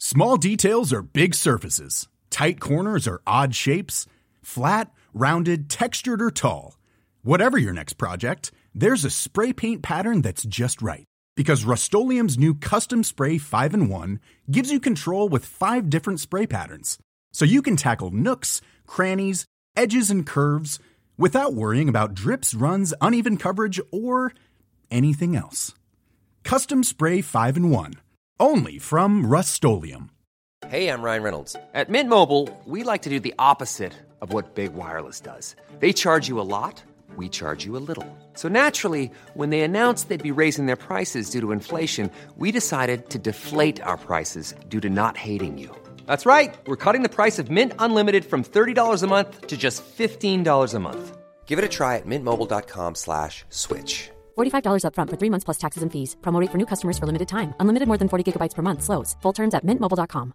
Small details are big surfaces. Tight corners are odd shapes. Flat, rounded, textured, or tall. Whatever your next project, there's a spray paint pattern that's just right. Because Rust-Oleum's new Custom Spray 5-in-1 gives you control with 5 different spray patterns. So you can tackle nooks, crannies, edges, and curves without worrying about drips, runs, uneven coverage, or anything else. Custom Spray 5-in-1. Only from Rust-Oleum. Hey, I'm Ryan Reynolds. At Mint Mobile, we like to do the opposite of what Big Wireless does. They charge you a lot, we charge you a little. So naturally, when they announced they'd be raising their prices due to inflation, we decided to deflate our prices due to not hating you. That's right. We're cutting the price of Mint Unlimited from $30 a month to just $15 a month. Give it a try at mintmobile.com/switch. $45 up front for 3 months plus taxes and fees. Promo rate for new customers for limited time. Unlimited more than 40 gigabytes per month. Slows full terms at mintmobile.com.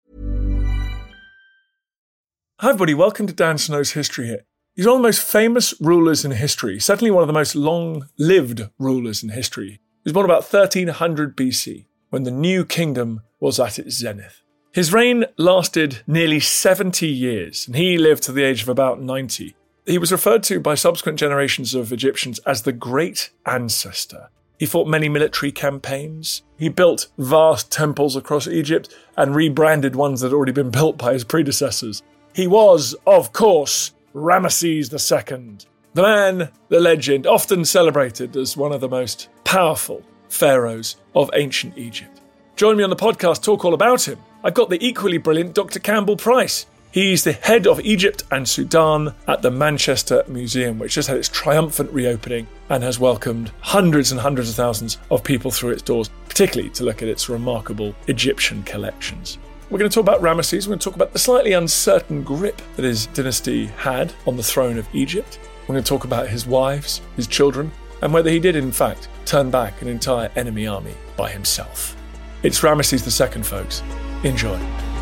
Hi everybody, welcome to Dan Snow's History Hit. He's one of the most famous rulers in history, certainly one of the most long-lived rulers in history. He was born about 1300 BC, when the New Kingdom was at its zenith. His reign lasted nearly 70 years, and he lived to the age of about 90. He was referred to by subsequent generations of Egyptians as the Great Ancestor. He fought many military campaigns. He built vast temples across Egypt and rebranded ones that had already been built by his predecessors. He was, of course, Ramesses II, the man, the legend, often celebrated as one of the most powerful pharaohs of ancient Egypt. Join me on the podcast, talk all about him. I've got the equally brilliant Dr. Campbell Price. He's the head of Egypt and Sudan at the Manchester Museum, which just had its triumphant reopening and has welcomed hundreds and hundreds of thousands of people through its doors, particularly to look at its remarkable Egyptian collections. We're going to talk about Ramesses. We're going to talk about the slightly uncertain grip that his dynasty had on the throne of Egypt. We're going to talk about his wives, his children, and whether he did, in fact, turn back an entire enemy army by himself. It's Ramesses II, folks. Enjoy.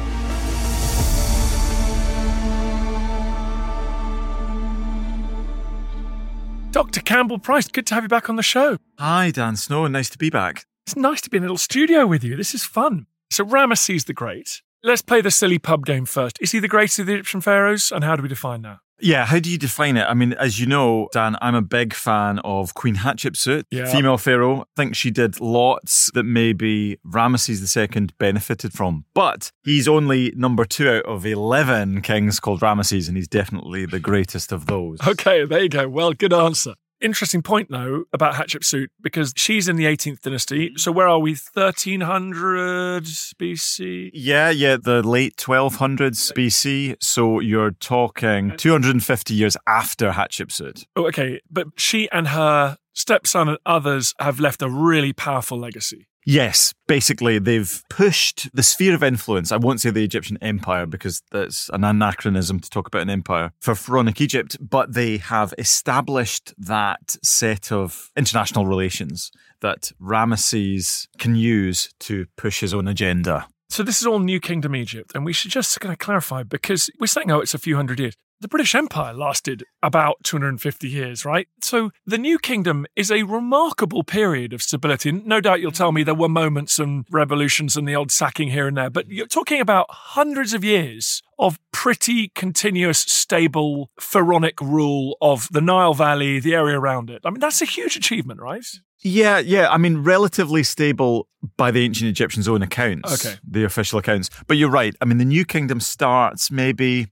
Dr. Campbell Price, good to have you back on the show. Hi, Dan Snow. Nice to be back. It's nice to be in a little studio with you. This is fun. So Ramesses the Great. Let's play the silly pub game first. Is he the greatest of the Egyptian pharaohs? And how do we define that? Yeah, how do you define it? I mean, as you know, Dan, I'm a big fan of Queen Hatshepsut, female pharaoh. I think she did lots that maybe Ramesses II benefited from. But he's only number 2 out of 11 kings called Ramesses, and he's definitely the greatest of those. Okay, there you go. Well, good answer. Interesting point, though, about Hatshepsut, because she's in the 18th dynasty. So where are we? 1300 BC? Yeah, the late 1200s BC. So you're talking 250 years after Hatshepsut. Oh, okay. But she and her stepson and others have left a really powerful legacy. Yes, basically they've pushed the sphere of influence. I won't say the Egyptian empire because that's an anachronism to talk about an empire for pharaonic Egypt, but they have established that set of international relations that Ramesses can use to push his own agenda. So this is all New Kingdom Egypt, and we should just kind of clarify, because we're saying, it's a few hundred years. The British Empire lasted about 250 years, right? So the New Kingdom is a remarkable period of stability. No doubt you'll tell me there were moments and revolutions and the odd sacking here and there, but you're talking about hundreds of years of pretty continuous, stable, pharaonic rule of the Nile Valley, the area around it. I mean, that's a huge achievement, right? Yeah. I mean, relatively stable by the ancient Egyptians' own accounts, the official accounts. But you're right. I mean, the New Kingdom starts maybe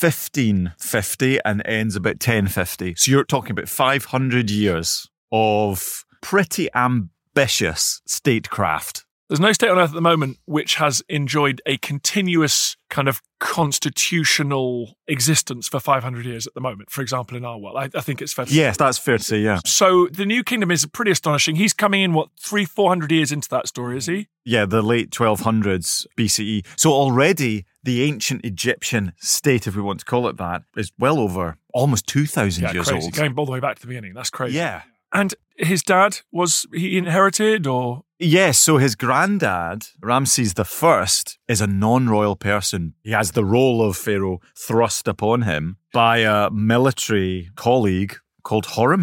1550 and ends about 1050. So you're talking about 500 years of pretty ambitious statecraft. There's no state on earth at the moment which has enjoyed a continuous kind of constitutional existence for 500 years at the moment, for example, in our world. I think it's fair to say. Yes, that's fair to say, yeah. So the New Kingdom is pretty astonishing. He's coming in, 300-400 years into that story, is he? Yeah, the late 1200s BCE. So already the ancient Egyptian state, if we want to call it that, is well over almost 2,000 years crazy. old. Going all the way back to the beginning. That's crazy. Yeah. And his dad, was he inherited or? Yes, so his granddad, Ramses I, is a non-royal person. He has the role of pharaoh thrust upon him by a military colleague called Horemheb.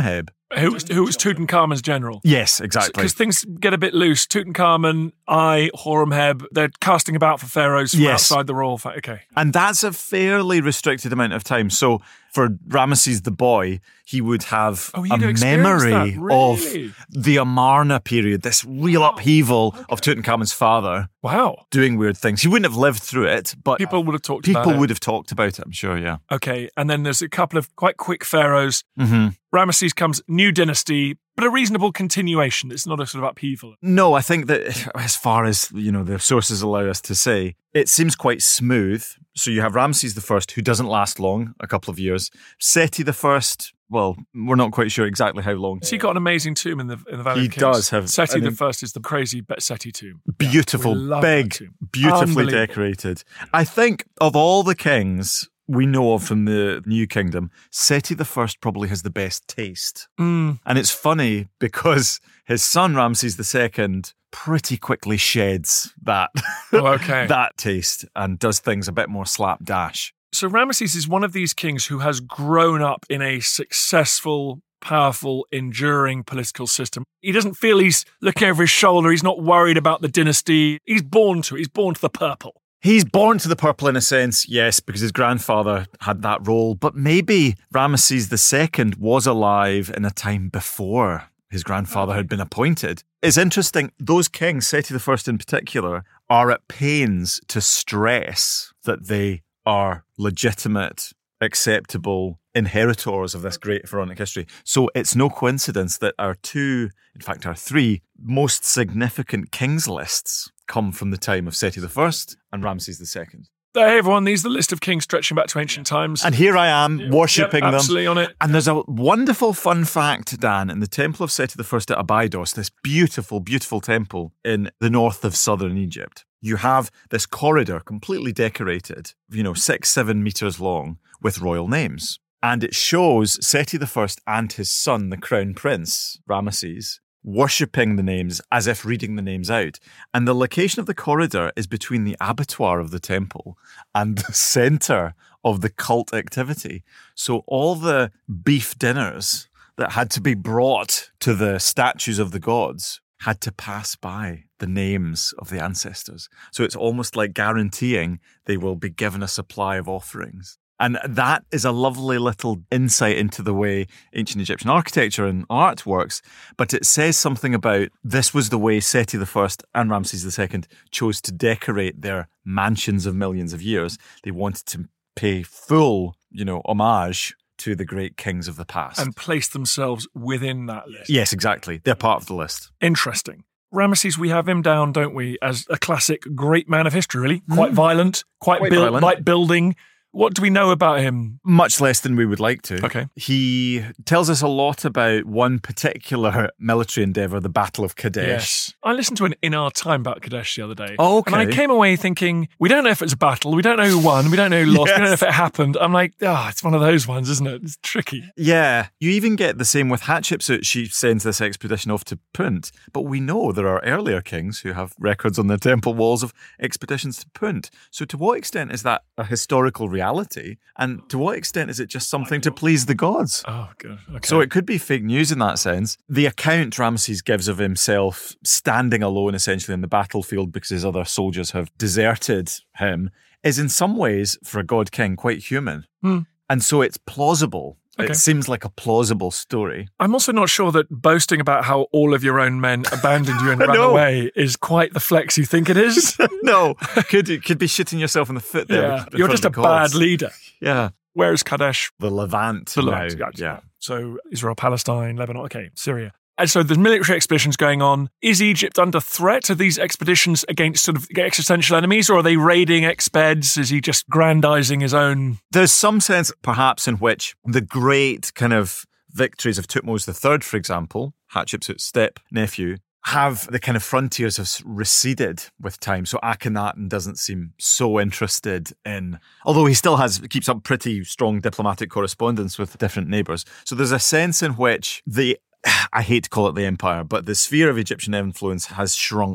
Who was Tutankhamun's general? Yes, exactly. Because things get a bit loose. Tutankhamun, Horemheb, they're casting about for pharaohs from outside the royal family. Okay. And that's a fairly restricted amount of time. So for Ramesses the boy, he would have a memory of the Amarna period, this real upheaval of Tutankhamun's father. Wow. Doing weird things. He wouldn't have lived through it, but people would have talked about it. People would have talked about it, I'm sure, yeah. Okay, and then there's a couple of quite quick pharaohs. Mm-hmm. Ramesses comes, new dynasty, but a reasonable continuation. It's not a sort of upheaval. No, I think that as far as, the sources allow us to say, it seems quite smooth. So you have Ramesses I, who doesn't last long, a couple of years. Seti I, well, we're not quite sure exactly how long. So he got an amazing tomb in the Valley of Kings. He does have. Seti I is the crazy Seti tomb. Beautiful, big, beautifully decorated. I think of all the kings we know of from the New Kingdom, Seti I probably has the best taste. And it's funny because his son Ramses II pretty quickly sheds that, that taste and does things a bit more slapdash. So Ramesses is one of these kings who has grown up in a successful, powerful, enduring political system. He doesn't feel he's looking over his shoulder. He's not worried about the dynasty. He's born to it. He's born to the purple. He's born to the purple in a sense, yes, because his grandfather had that role. But maybe Ramesses II was alive in a time before his grandfather had been appointed. It's interesting, those kings, Seti I in particular, are at pains to stress that they are legitimate, acceptable inheritors of this great pharaonic history. So it's no coincidence that our three most significant kings lists come from the time of Seti I and Ramses II. Hey everyone, these are the list of kings stretching back to ancient times. And here I am, worshipping them. Absolutely on it. And there's a wonderful fun fact, Dan, in the temple of Seti I at Abydos, this beautiful, beautiful temple in the north of southern Egypt. You have this corridor completely decorated, 6-7 meters long with royal names. And it shows Seti I and his son, the crown prince, Ramesses, worshipping the names as if reading the names out. And the location of the corridor is between the abattoir of the temple and the center of the cult activity. So all the beef dinners that had to be brought to the statues of the gods had to pass by the names of the ancestors. So it's almost like guaranteeing they will be given a supply of offerings. And that is a lovely little insight into the way ancient Egyptian architecture and art works. But it says something about this was the way Seti I and Ramses II chose to decorate their mansions of millions of years. They wanted to pay full, homage to the great kings of the past. And place themselves within that list. Yes, exactly. They're part of the list. Interesting. Ramesses, we have him down, don't we, as a classic great man of history, really. Quite violent, quite violent. Like building. What do we know about him? Much less than we would like to. Okay. He tells us a lot about one particular military endeavour, the Battle of Kadesh. Yes. I listened to an In Our Time about Kadesh the other day. Oh, okay. And I came away thinking, we don't know if it's a battle, we don't know who won, we don't know who lost, we don't know if it happened. I'm like, it's one of those ones, isn't it? It's tricky. Yeah. You even get the same with Hatshepsut. She sends this expedition off to Punt. But we know there are earlier kings who have records on their temple walls of expeditions to Punt. So to what extent is that a historical reality? And to what extent is it just something to please the gods? Oh, God. Okay. So it could be fake news in that sense. The account Ramesses gives of himself standing alone essentially in the battlefield because his other soldiers have deserted him is in some ways, for a god king, quite human. And so it's plausible. Okay. It seems like a plausible story. I'm also not sure that boasting about how all of your own men abandoned you and ran away is quite the flex you think it is. No. Could be shooting yourself in the foot there. Yeah. You're just a bad leader. Yeah. Where is Kadesh? The Levant. The Levant, yeah. So Israel, Palestine, Lebanon, okay, Syria. And so there's military expeditions going on. Is Egypt under threat? Are these expeditions against sort of existential enemies, or are they raiding expeds? Is he just grandizing his own? There's some sense, perhaps, in which the great kind of victories of Thutmose III, for example, Hatshepsut's step-nephew, have the kind of frontiers have receded with time. So Akhenaten doesn't seem so interested in, although he still keeps up pretty strong diplomatic correspondence with different neighbours. So there's a sense in which I hate to call it the empire, but the sphere of Egyptian influence has shrunk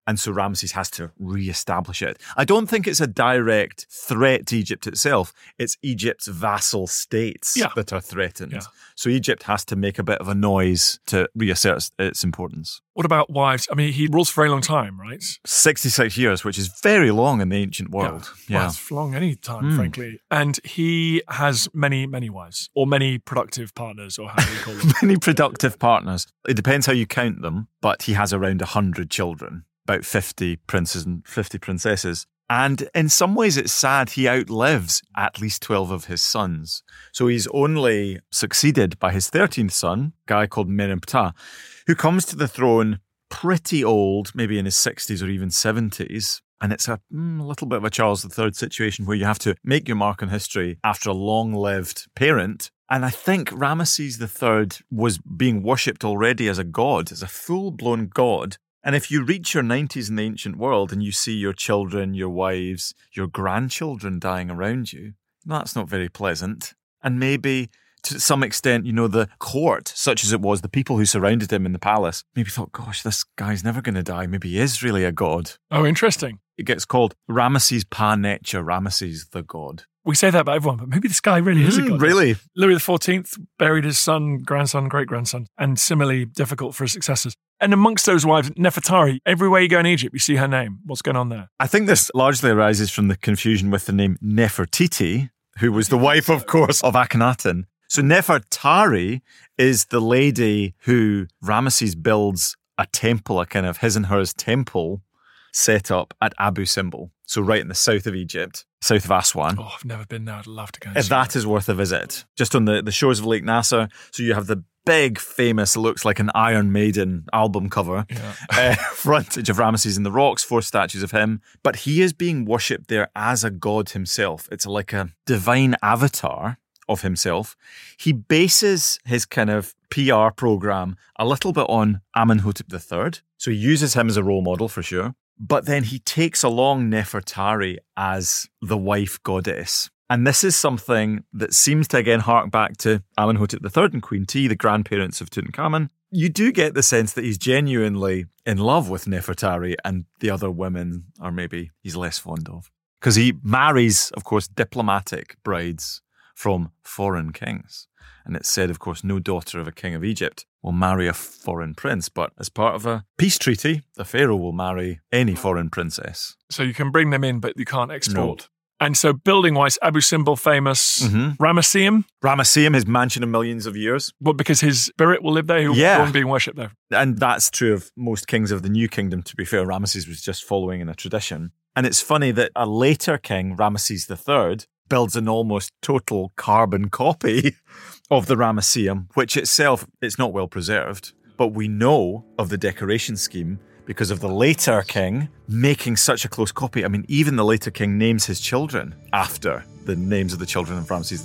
And so Ramesses has to re-establish it. I don't think it's a direct threat to Egypt itself. It's Egypt's vassal states that are threatened. Yeah. So Egypt has to make a bit of a noise to reassert its importance. What about wives? I mean, he rules for a very long time, right? 66 years, which is very long in the ancient world. Well, it's long any time, frankly. And he has many, many wives, or many productive partners, or how do you call them? Many productive partners. It depends how you count them, but he has around 100 children, about 50 princes and 50 princesses. And in some ways, it's sad he outlives at least 12 of his sons. So he's only succeeded by his 13th son, a guy called Meneptah, who comes to the throne pretty old, maybe in his 60s or even 70s. And it's a little bit of a Charles III situation where you have to make your mark in history after a long-lived parent. And I think Ramesses III was being worshipped already as a god, as a full-blown god. And if you reach your 90s in the ancient world and you see your children, your wives, your grandchildren dying around you, that's not very pleasant. And maybe to some extent, the court, such as it was, the people who surrounded him in the palace, maybe thought, gosh, this guy's never going to die. Maybe he is really a god. Oh, interesting. It gets called Ramesses Pa Necha, Ramesses the god. We say that about everyone, but maybe this guy really is a god. Really? Louis XIV buried his son, grandson, great-grandson, and similarly difficult for his successors. And amongst those wives, Nefertari, everywhere you go in Egypt, you see her name. What's going on there? I think this largely arises from the confusion with the name Nefertiti, who was the wife, of course, of Akhenaten. So Nefertari is the lady who Ramesses builds a temple, a kind of his and hers temple set up at Abu Simbel. So right in the south of Egypt, south of Aswan. Oh, I've never been there. I'd love to go and see that. Is worth a visit. Just on the shores of Lake Nasser. So you have the big, famous, looks like an Iron Maiden album cover, frontage of Ramesses in the rocks, 4 statues of him. But he is being worshipped there as a god himself. It's like a divine avatar of himself. He bases his kind of PR program a little bit on Amenhotep III. So he uses him as a role model for sure. But then he takes along Nefertari as the wife goddess. And this is something that seems to again hark back to Amenhotep III and Queen T, the grandparents of Tutankhamun. You do get the sense that he's genuinely in love with Nefertari and the other women are maybe he's less fond of. Because he marries, of course, diplomatic brides from foreign kings. And it's said, of course, no daughter of a king of Egypt will marry a foreign prince, but as part of a peace treaty, the pharaoh will marry any foreign princess. So you can bring them in, but you can't export. No. And so building-wise, Abu Simbel famous, Ramesseum? Ramesseum, his mansion of millions of years. Well, because his spirit will live there, he'll go on being worshipped there. And that's true of most kings of the New Kingdom, to be fair. Ramesses was just following in a tradition. And it's funny that a later king, Ramesses III, builds an almost total carbon copy of the Ramesseum, which itself, it's not well preserved. But we know of the decoration scheme because of the later king making such a close copy. I mean, even the later king names his children after the names of the children of Ramesses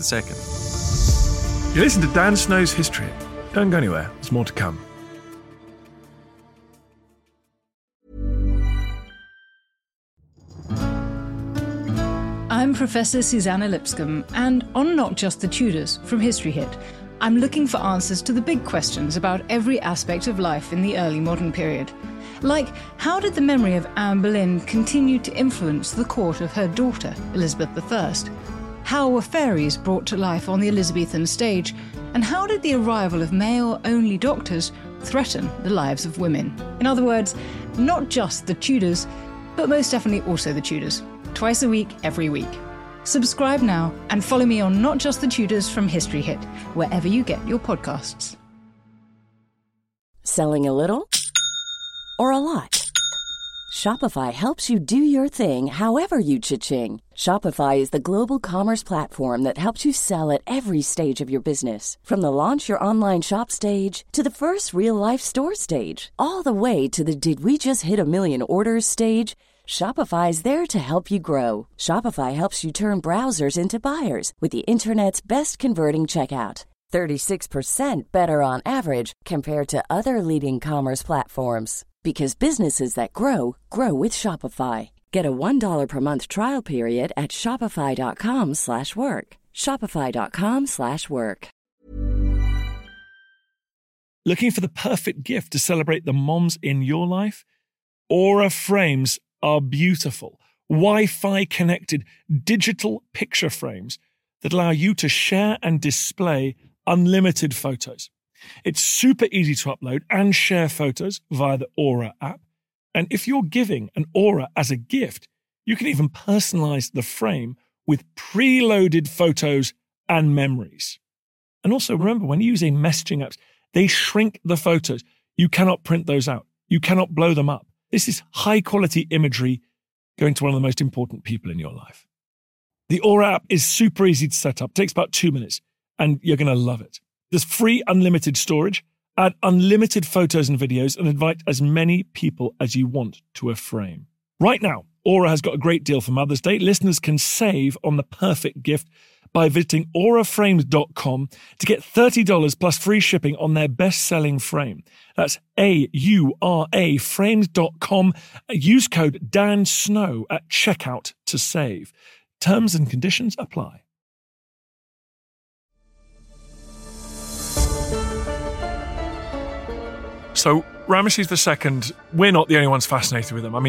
II. You listen to Dan Snow's History. Don't go anywhere. There's more to come. I'm Professor Susanna Lipscomb, and on Not Just the Tudors from History Hit, I'm looking for answers to the big questions about every aspect of life in the early modern period. Like, how did the memory of Anne Boleyn continue to influence the court of her daughter, Elizabeth I? How were fairies brought to life on the Elizabethan stage? And how did the arrival of male-only doctors threaten the lives of women? In other words, not just the Tudors, but most definitely also the Tudors. Twice a week, every week. Subscribe now and follow me on Not Just the Tudors from History Hit, wherever you get your podcasts. Selling a little or a lot? Shopify helps you do your thing however you cha-ching. Shopify is the global commerce platform that helps you sell at every stage of your business. From the launch your online shop stage to the first real-life store stage, all the way to the did we just hit a million orders stage. Shopify is there to help you grow. Shopify helps you turn browsers into buyers with the internet's best converting checkout. 36% better on average compared to other leading commerce platforms. Because businesses that grow, grow with Shopify. Get a $1 per month trial period at shopify.com/work. Shopify.com/work. Looking for the perfect gift to celebrate the moms in your life? Aura frames are beautiful, Wi-Fi connected digital picture frames that allow you to share and display unlimited photos. It's super easy to upload and share photos via the Aura app. And if you're giving an Aura as a gift, you can even personalize the frame with preloaded photos and memories. And also remember, when using messaging apps, they shrink the photos. You cannot print those out. You cannot blow them up. This is high quality imagery going to one of the most important people in your life. The Aura app is super easy to set up. It takes about 2 minutes and you're going to love it. There's free unlimited storage, add unlimited photos and videos, and invite as many people as you want to a frame. Right now, Aura has got a great deal for Mother's Day. Listeners can save on the perfect gift by visiting auraframes.com to get $30 plus free shipping on their best-selling frame. That's AURA frames.com. Use code DANSNOW at checkout to save. Terms and conditions apply. So Ramesses II, we're not the only ones fascinated with him. I mean,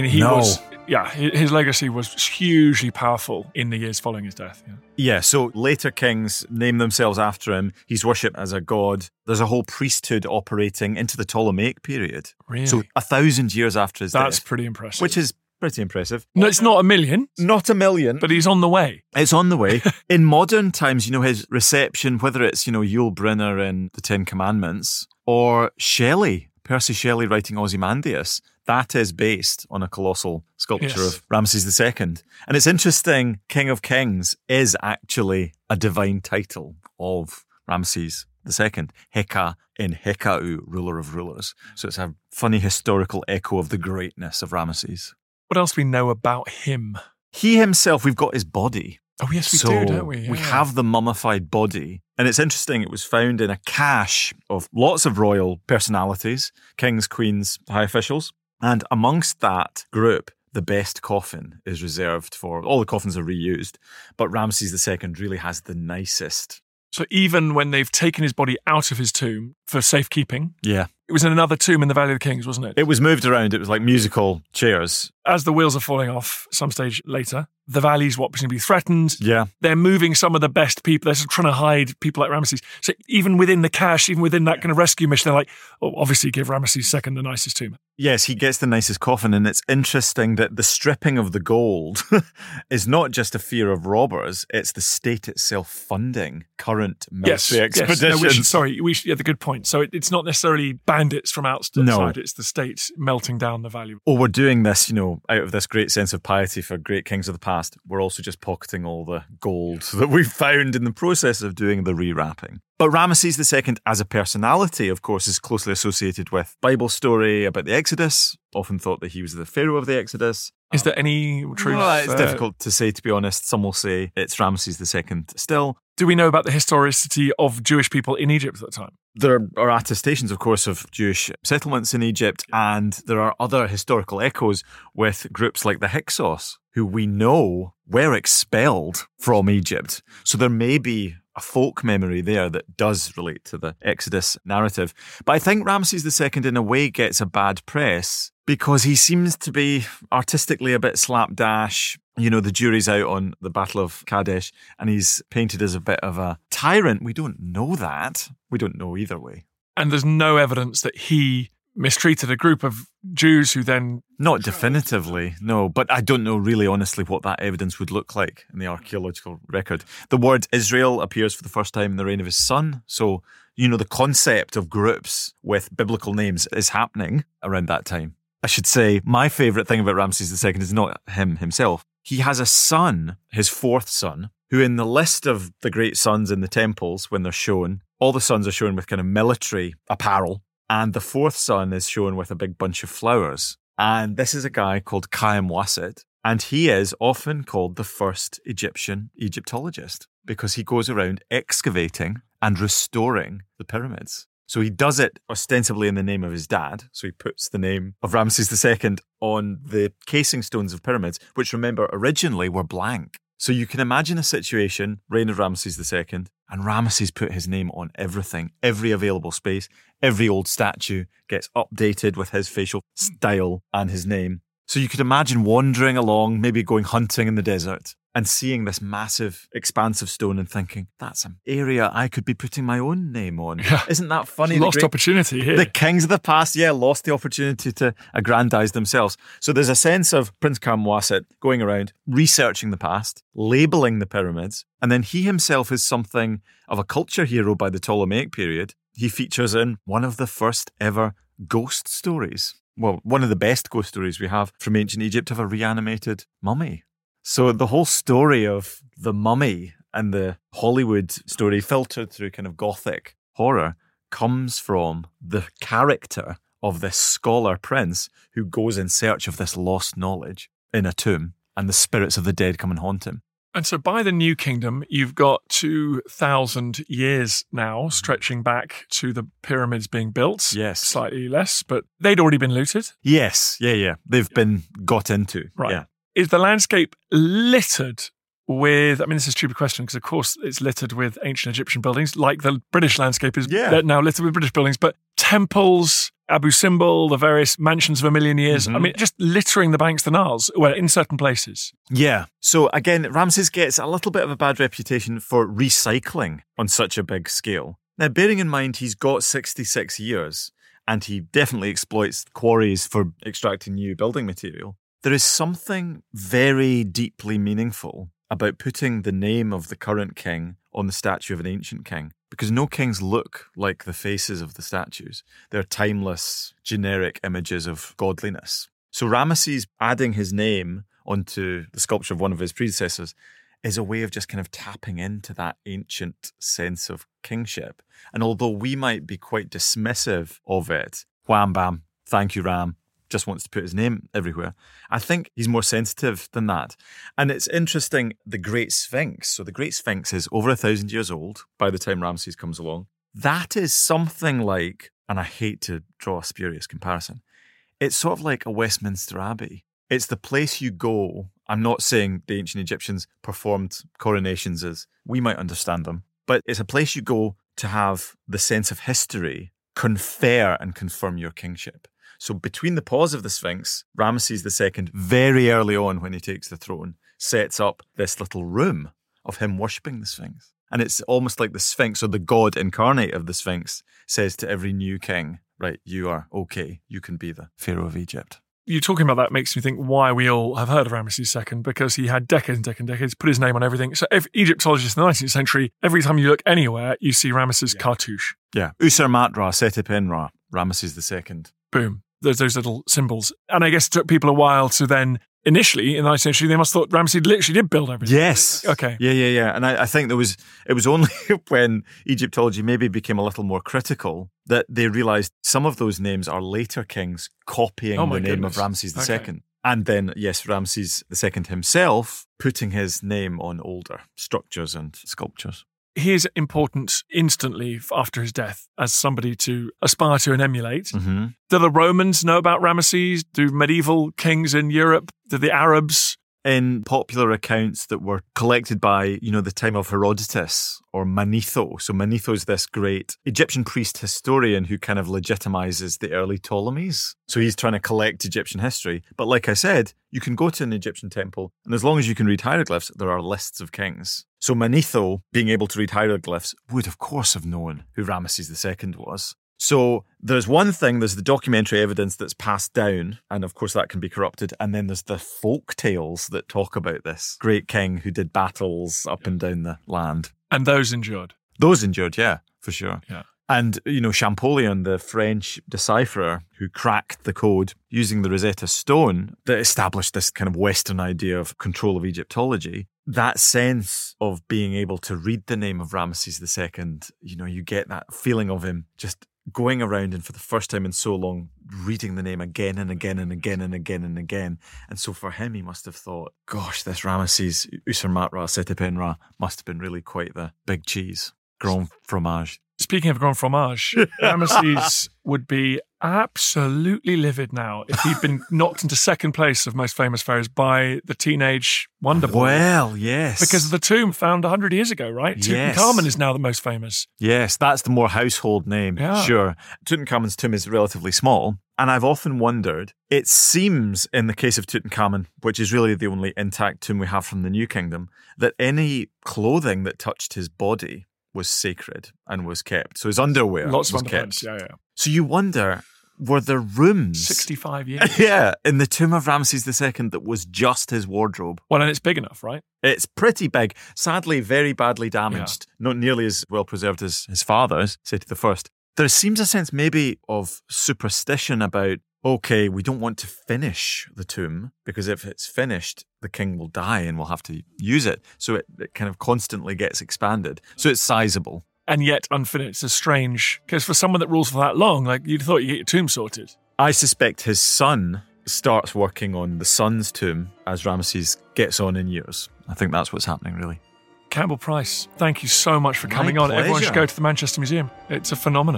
his legacy was hugely powerful in the years following his death. Yeah, so later kings name themselves after him. He's worshipped as a god. There's a whole priesthood operating into the Ptolemaic period. Really? So 1,000 years after his death. That's pretty impressive. Which is pretty impressive. No, it's not a million. Not a million. But he's on the way. It's on the way. In modern times, his reception, whether it's, Yul Brynner in The Ten Commandments, or Percy Shelley writing Ozymandias, that is based on a colossal sculpture of Ramesses II. And it's interesting, King of Kings is actually a divine title of Ramesses II. Heka in Hekau, ruler of rulers. So it's a funny historical echo of the greatness of Ramesses. What else do we know about him? He himself, we've got his body. Oh, yes, we do, don't we? Yeah. We have the mummified body. And it's interesting, it was found in a cache of lots of royal personalities, kings, queens, high officials. And amongst that group, the best coffin is reserved for, all the coffins are reused, but Ramesses II really has the nicest. So even when they've taken his body out of his tomb for safekeeping, yeah, it was in another tomb in the Valley of the Kings, wasn't it? It was moved around. It was like musical chairs. As the wheels are falling off some stage later, the valley's presumably threatened. Yeah. They're moving some of the best people. They're sort of trying to hide people like Ramesses. So even within the cache, even within that kind of rescue mission, they're like, obviously give Ramesses II the nicest tomb. Yes, he gets the nicest coffin, and it's interesting that the stripping of the gold is not just a fear of robbers, it's the state itself funding current military expeditions. Yes. The good point. So it's not necessarily bandits from outside, it's the state melting down the value. Oh, we're doing this, out of this great sense of piety for great kings of the past. We're also just pocketing all the gold that we've found in the process of doing the rewrapping. But Ramesses II as a personality, of course, is closely associated with Bible story about the Exodus. Often thought that he was the Pharaoh of the Exodus. Is there any truth? Well, it's difficult to say, to be honest. Some will say it's Ramesses II still. Do we know about the historicity of Jewish people in Egypt at the time? There are attestations, of course, of Jewish settlements in Egypt, and there are other historical echoes with groups like the Hyksos, who we know were expelled from Egypt. So there may be a folk memory there that does relate to the Exodus narrative. But I think Ramesses II, in a way, gets a bad press because he seems to be artistically a bit slapdash. The jury's out on the Battle of Kadesh, and he's painted as a bit of a tyrant. We don't know that. We don't know either way. And there's no evidence that he mistreated a group of Jews who then... Not definitively, no. But I don't know really honestly what that evidence would look like in the archaeological record. The word Israel appears for the first time in the reign of his son. So, the concept of groups with biblical names is happening around that time. I should say my favourite thing about Ramesses II is not him himself. He has a son, his fourth son, who in the list of the great sons in the temples, when they're shown, all the sons are shown with kind of military apparel. And the fourth son is shown with a big bunch of flowers. And this is a guy called Khaim Wasset. And he is often called the first Egyptian Egyptologist because he goes around excavating and restoring the pyramids. So he does it ostensibly in the name of his dad. So he puts the name of Ramesses II on the casing stones of pyramids, which remember originally were blank. So you can imagine a situation, reign of Ramesses II, And Ramesses put his name on everything, every available space. Every old statue gets updated with his facial style and his name. So you could imagine wandering along, maybe going hunting in the desert, and seeing this massive, expansive stone and thinking, that's an area I could be putting my own name on. Yeah. Isn't that funny? Lost opportunity here. The kings of the past, lost the opportunity to aggrandize themselves. So there's a sense of Prince Kamwaset going around, researching the past, labeling the pyramids, and then he himself is something of a culture hero by the Ptolemaic period. He features in one of the first ever ghost stories. Well, one of the best ghost stories we have from ancient Egypt of a reanimated mummy. So the whole story of the mummy and the Hollywood story filtered through kind of gothic horror comes from the character of this scholar prince who goes in search of this lost knowledge in a tomb, and the spirits of the dead come and haunt him. And so by the New Kingdom, you've got 2,000 years now stretching back to the pyramids being built. Yes. Slightly less, but they'd already been looted. Yes. Yeah. They've been got into. Right. Yeah. Is the landscape littered with, I mean, this is a stupid question because, of course, it's littered with ancient Egyptian buildings, like the British landscape is now littered with British buildings, but temples, Abu Simbel, the various mansions of a million years, I mean, just littering the banks of the Nile, well, in certain places. Yeah. So again, Ramses gets a little bit of a bad reputation for recycling on such a big scale. Now, bearing in mind he's got 66 years and he definitely exploits quarries for extracting new building material, there is something very deeply meaningful about putting the name of the current king on the statue of an ancient king, because no kings look like the faces of the statues. They're timeless, generic images of godliness. So Ramesses adding his name onto the sculpture of one of his predecessors is a way of just kind of tapping into that ancient sense of kingship. And although we might be quite dismissive of it, wham bam, thank you Ram, just wants to put his name everywhere, I think he's more sensitive than that. And it's interesting, the Great Sphinx. So the Great Sphinx is over 1,000 years old by the time Ramses comes along. That is something like, and I hate to draw a spurious comparison, it's sort of like a Westminster Abbey. It's the place you go. I'm not saying the ancient Egyptians performed coronations as we might understand them, but it's a place you go to have the sense of history confer and confirm your kingship. So between the paws of the Sphinx, Ramesses II, very early on when he takes the throne, sets up this little room of him worshipping the Sphinx. And it's almost like the Sphinx, or the god incarnate of the Sphinx, says to every new king, right, you are okay, you can be the Pharaoh of Egypt. You talking about that makes me think why we all have heard of Ramesses II, because he had decades and decades, put his name on everything. So if Egyptologists in the 19th century, every time you look anywhere, you see Ramesses' cartouche. Yeah. Usar-Matra, Setep-Enra, Ramesses II. Boom. There's those little symbols. And I guess it took people a while to then, initially, in the 19th century, they must have thought Ramesses literally did build everything. Yes. Okay. Yeah. And I think it was only when Egyptology maybe became a little more critical that they realised some of those names are later kings copying the name of Ramesses II. Okay. And then, yes, Ramesses II himself putting his name on older structures and sculptures. He is important instantly after his death as somebody to aspire to and emulate. Mm-hmm. Do the Romans know about Ramesses? Do medieval kings in Europe? Do the Arabs? In popular accounts that were collected by, the time of Herodotus or Manetho. So Manetho is this great Egyptian priest historian who kind of legitimizes the early Ptolemies. So he's trying to collect Egyptian history. But like I said, you can go to an Egyptian temple, and as long as you can read hieroglyphs, there are lists of kings. So Manetho, being able to read hieroglyphs, would of course have known who Ramesses II was. So there's one thing, there's the documentary evidence that's passed down, and of course that can be corrupted, and then there's the folk tales that talk about this great king who did battles up and down the land. And those endured? Those endured, yeah, for sure. Yeah. And, Champollion, the French decipherer who cracked the code using the Rosetta Stone that established this kind of Western idea of control of Egyptology, that sense of being able to read the name of Ramesses II, you get that feeling of him just going around and for the first time in so long, reading the name again and again and again and again and again. And so for him, he must have thought, gosh, this Ramesses, Usar-Matra, Setep-Enra must have been really quite the big cheese. Grand Fromage. Speaking of Grand Fromage, Ramesses would be absolutely livid now if he'd been knocked into second place of most famous pharaohs by the teenage wonder boy. Well, yes. Because of the tomb found 100 years ago, right? Yes. Tutankhamun is now the most famous. Yes, that's the more household name. Yeah. Sure. Tutankhamun's tomb is relatively small. And I've often wondered, it seems in the case of Tutankhamun, which is really the only intact tomb we have from the New Kingdom, that any clothing that touched his body was sacred and was kept. So his underwear Lots was of kept. yeah. So you wonder, were there rooms 65 years. yeah, in the tomb of Ramesses II that was just his wardrobe? Well, and it's big enough, right? It's pretty big. Sadly, very badly damaged. Not nearly as well preserved as his father's, Seti I. There seems a sense maybe of superstition about, okay, we don't want to finish the tomb because if it's finished, the king will die and we'll have to use it. So it kind of constantly gets expanded. So it's sizable. And yet unfinished. It's strange, because for someone that rules for that long, like you'd thought you'd get your tomb sorted. I suspect his son starts working on the son's tomb as Ramesses gets on in years. I think that's what's happening, really. Campbell Price, thank you so much for coming on. Pleasure. Everyone should go to the Manchester Museum. It's a phenomenon.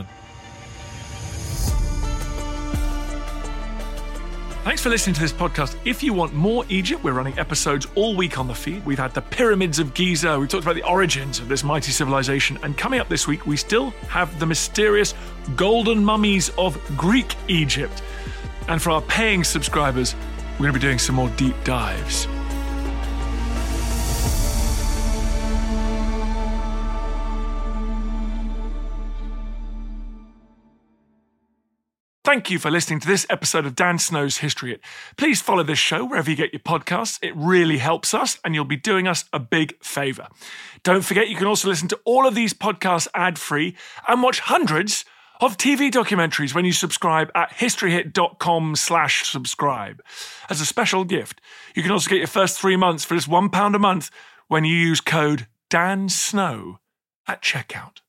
Thanks for listening to this podcast. If you want more Egypt, we're running episodes all week on the feed. We've had the pyramids of Giza. We talked about the origins of this mighty civilization. And coming up this week, we still have the mysterious golden mummies of Greek Egypt. And for our paying subscribers, we're going to be doing some more deep dives. Thank you for listening to this episode of Dan Snow's History Hit. Please follow this show wherever you get your podcasts. It really helps us, and you'll be doing us a big favour. Don't forget, you can also listen to all of these podcasts ad-free and watch hundreds of TV documentaries when you subscribe at historyhit.com/subscribe. As a special gift, you can also get your first 3 months for just £1 a month when you use code DANSNOW at checkout.